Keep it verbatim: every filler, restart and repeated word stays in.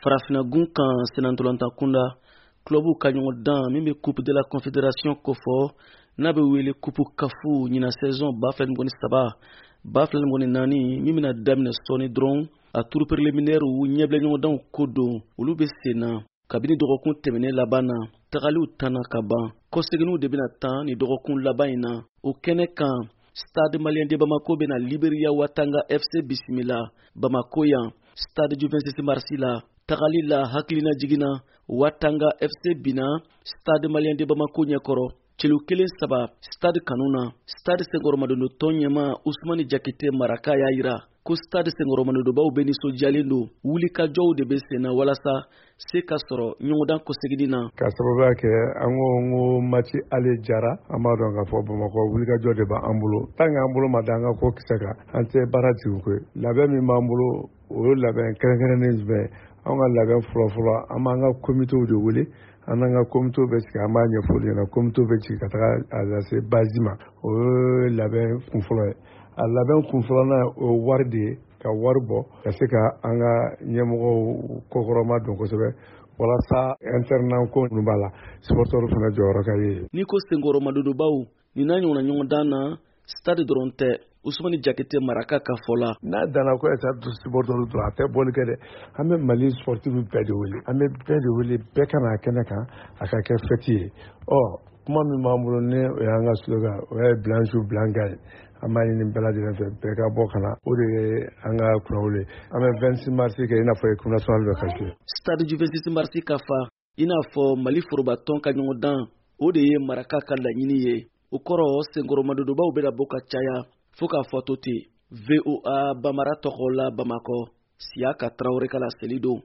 farafina gun kan senantolanta kunda clubu ka ɲɔgɔn dan min bɛ coupe de la confédération ko fɔ n'a bɛ wele coupe kafu ɲina saison ba fila ni mugan ni saba ba fila ni mugan ni naani min bɛna daminɛ sɔɔni dɔrɔn a tour préliminaire ɲɛbila ɲɔgɔn dan ko don olu bɛ sen na kabini dɔgɔkun tɛmɛnen laban na tagaliw tanna ka ban kɔseginniw de bɛna tan ni dɔgɔkun laban in na o kɛnɛ kan Stade Malien de Bamako bena Liberia Watanga F C bisimila Bamako yan Stade du vingt-six mars la tagali la hakilina jigina Watanga F C bina Stade Malien de Bamako ɲɛkɔrɔ celu kelen saba Stade Kanuna Stade Senghor Madondo tɔnɲɛma Ousmane Diakité Maraka y'a yira ko Stade Senghor Madondo baw bɛ nisɔndiyalen don wulikajɔw de bɛ sen na walasa se ka sɔrɔ ɲɔgɔndan kɔseginin na ka sababuya kɛ an ko n ko mati ale jara an b'a dɔn k'a fɔ Bamakɔ wulikajɔ de b'an bolo tant que an bolo ma da an ka ko kisɛ kan an tɛ baara tigɛ koyi labɛn min b'an bolo o ye labɛn kɛrɛnkɛrɛnnen jumɛn an ka labɛn fɔlɔfɔlɔ an b'an ka komitew de wele an n'an ka komitew bɛ sigi an b'a ɲɛfɔli ɲɛna komitew bɛ sigi ka taga a lase bazi ma o ye labɛn kunfɔlɔ ye a labɛn kunfɔlɔnan o ye wari de ye ka wari bɔ ka se ka an ka ɲɛmɔgɔw kɔkɔrɔma dɔn kosɛbɛ walasa internat ko ninnu b'a la supporters fana jɔyɔrɔ ka ye. Ni ko Senghor Madondo baw ni n'a ɲɔgɔnna ɲɔgɔndan na stade dɔrɔn tɛ Ousmane Diakité Maraka ka fɔ la. N'a danna ko stade supporters dɔrɔn a tɛ bɔli kɛ dɛ an bɛ Mali sportif bɛɛ de wele an bɛ bɛɛ de wele bɛɛ ka na kɛnɛ kan a ka kɛ fête ye ɔ kuma min b'an bolo ni o y'an ka slogan o ye blanc jour blanc gagne an b'a ɲini bɛɛ lajɛlen fɛ bɛɛ ka bɔ ka na o de ye an ka kurawule an bɛ vingt-six mars kɛ i n'a fɔ équipe nationale bɛ ka jouer. Stade du vingt-six mars ka fa i n'a fɔ Mali forobatɔn ka ɲɔgɔndan o de ye Maraka ka laɲini ye o kɔrɔ Senghor Madondo baw bɛna bɔ ka caya fo k'a fɔ to ten V O A Bamara tɔgɔ la Bamakɔ Siaka Traoré ka laseli don.